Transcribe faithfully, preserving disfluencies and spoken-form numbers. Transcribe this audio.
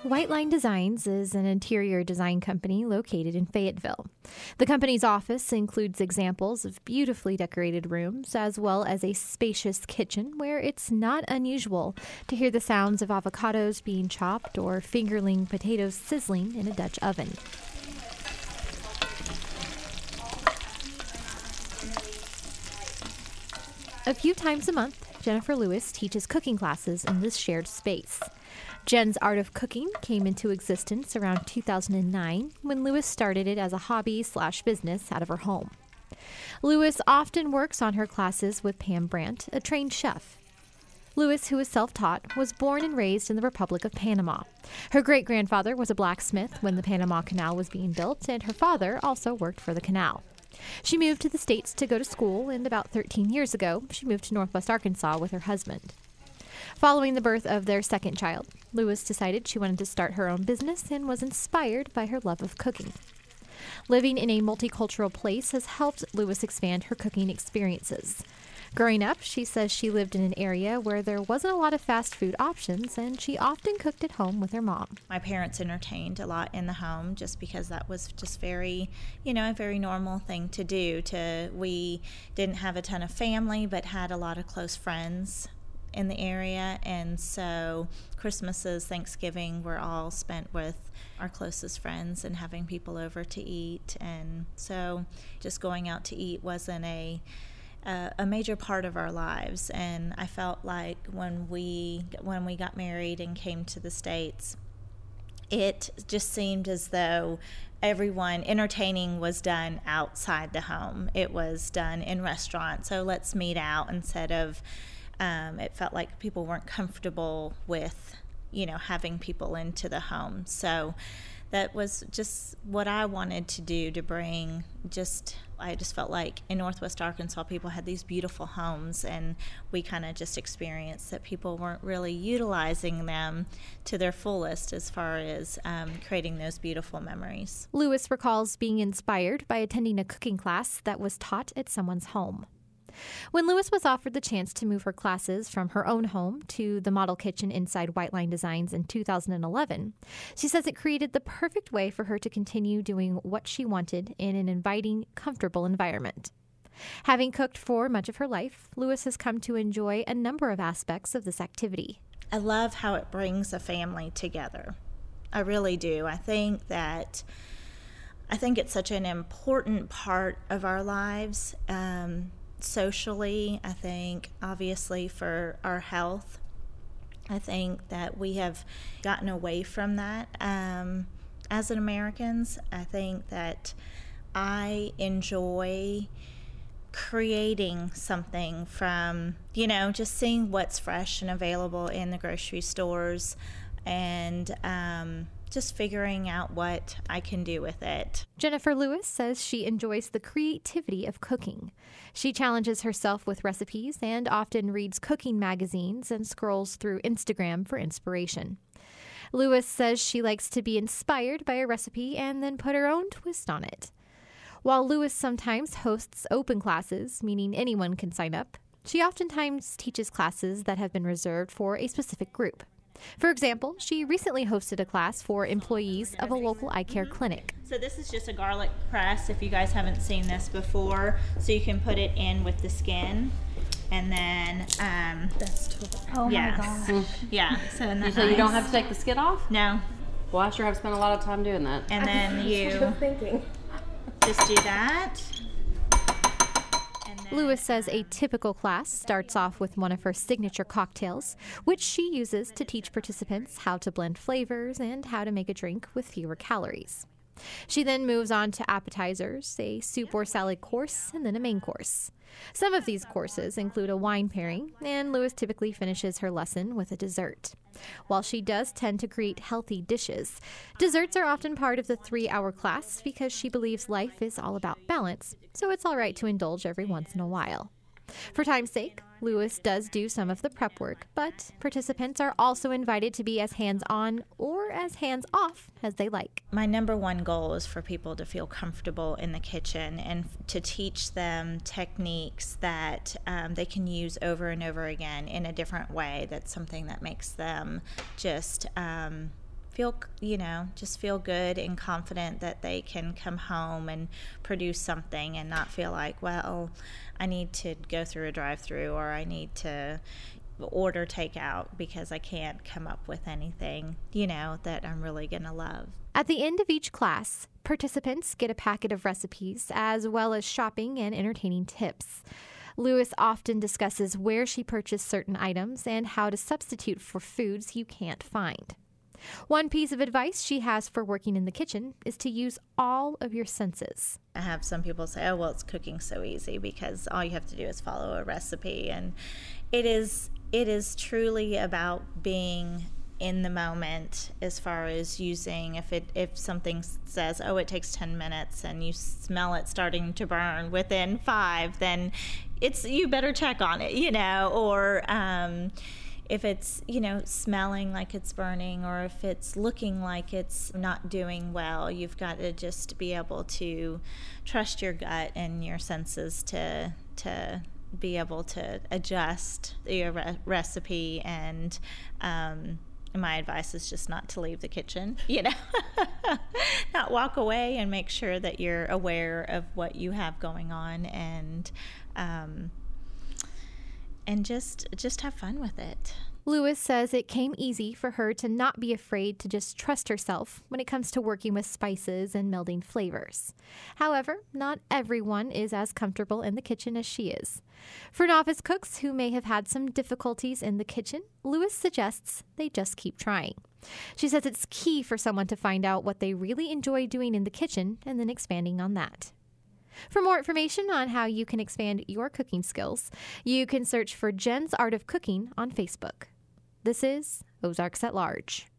White Line Designs is an interior design company located in Fayetteville. The company's office includes examples of beautifully decorated rooms, as well as a spacious kitchen where it's not unusual to hear the sounds of avocados being chopped or fingerling potatoes sizzling in a Dutch oven. A few times a month, Jennifer Lewis teaches cooking classes in this shared space. Jen's Art of Cooking came into existence around two thousand nine when Lewis started it as a hobby slash business out of her home. Lewis often works on her classes with Pam Brandt, a trained chef. Lewis, who is self-taught, was born and raised in the Republic of Panama. Her great-grandfather was a blacksmith when the Panama Canal was being built, and her father also worked for the canal. She moved to the States to go to school, and about thirteen years ago, she moved to Northwest Arkansas with her husband. Following the birth of their second child, Lewis decided she wanted to start her own business and was inspired by her love of cooking. Living in a multicultural place has helped Lewis expand her cooking experiences. Growing up, she says she lived in an area where there wasn't a lot of fast food options, and she often cooked at home with her mom. My parents entertained a lot in the home just because that was just very, you know, a very normal thing to do. To we didn't have a ton of family, but had a lot of close friends in the area, and so Christmases, Thanksgiving were all spent with our closest friends and having people over to eat. And so just going out to eat wasn't a uh, a major part of our lives. And I felt like when we when we got married and came to the States, it just seemed as though everyone entertaining was done outside the home. It was done in restaurants. So let's meet out instead of Um, it felt like people weren't comfortable with, you know, having people into the home. So that was just what I wanted to do, to bring just, I just felt like in Northwest Arkansas, people had these beautiful homes, and we kind of just experienced that people weren't really utilizing them to their fullest as far as um, creating those beautiful memories. Lewis recalls being inspired by attending a cooking class that was taught at someone's home. When Lewis was offered the chance to move her classes from her own home to the model kitchen inside White Line Designs in two thousand eleven, she says it created the perfect way for her to continue doing what she wanted in an inviting, comfortable environment. Having cooked for much of her life, Lewis has come to enjoy a number of aspects of this activity. I love how it brings a family together. I really do. I think that I think it's such an important part of our lives. Um, Socially, I think obviously for our health, I think that we have gotten away from that um, as an Americans. I think that I enjoy creating something from, you know, just seeing what's fresh and available in the grocery stores, and um, just figuring out what I can do with it. Jennifer Lewis says she enjoys the creativity of cooking. She challenges herself with recipes and often reads cooking magazines and scrolls through Instagram for inspiration. Lewis says she likes to be inspired by a recipe and then put her own twist on it. While Lewis sometimes hosts open classes, meaning anyone can sign up, she oftentimes teaches classes that have been reserved for a specific group. For example, she recently hosted a class for employees of a local eye care clinic. So this is just a garlic press, if you guys haven't seen this before. So you can put it in with the skin, and then um, That's totally. oh yes. my gosh, yeah. So in You say you don't have to take the skin off? No. Well, I sure have spent a lot of time doing that. And then you thinking. just do that. Lewis says a typical class starts off with one of her signature cocktails, which she uses to teach participants how to blend flavors and how to make a drink with fewer calories. She then moves on to appetizers, a soup or salad course, and then a main course. Some of these courses include a wine pairing, and Lewis typically finishes her lesson with a dessert. While she does tend to create healthy dishes, desserts are often part of the three-hour class because she believes life is all about balance, so it's all right to indulge every once in a while. For time's sake, Lewis does do some of the prep work, but participants are also invited to be as hands-on or as hands-off as they like. My number one goal is for people to feel comfortable in the kitchen and to teach them techniques that um, they can use over and over again in a different way. That's something that makes them just um, feel, you know, just feel good and confident that they can come home and produce something and not feel like, well, I need to go through a drive-through or I need to order takeout because I can't come up with anything, you know, that I'm really going to love. At the end of each class, participants get a packet of recipes as well as shopping and entertaining tips. Lewis often discusses where she purchased certain items and how to substitute for foods you can't find. One piece of advice she has for working in the kitchen is to use all of your senses. I have some people say, oh, well, it's cooking so easy because all you have to do is follow a recipe. And it is, it is truly about being in the moment as far as using, if it if something says, oh, it takes ten minutes and you smell it starting to burn within five, then it's, you better check on it, you know, or um, if it's, you know, smelling like it's burning or if it's looking like it's not doing well, you've got to just be able to trust your gut and your senses to to be able to adjust your re- recipe. And um, my advice is just not to leave the kitchen, you know, not walk away, and make sure that you're aware of what you have going on, and um, and just just have fun with it. Lewis says it came easy for her to not be afraid to just trust herself when it comes to working with spices and melding flavors. However, not everyone is as comfortable in the kitchen as she is. For novice cooks who may have had some difficulties in the kitchen, Lewis suggests they just keep trying. She says it's key for someone to find out what they really enjoy doing in the kitchen and then expanding on that. For more information on how you can expand your cooking skills, you can search for Jen's Art of Cooking on Facebook. This is Ozarks at Large.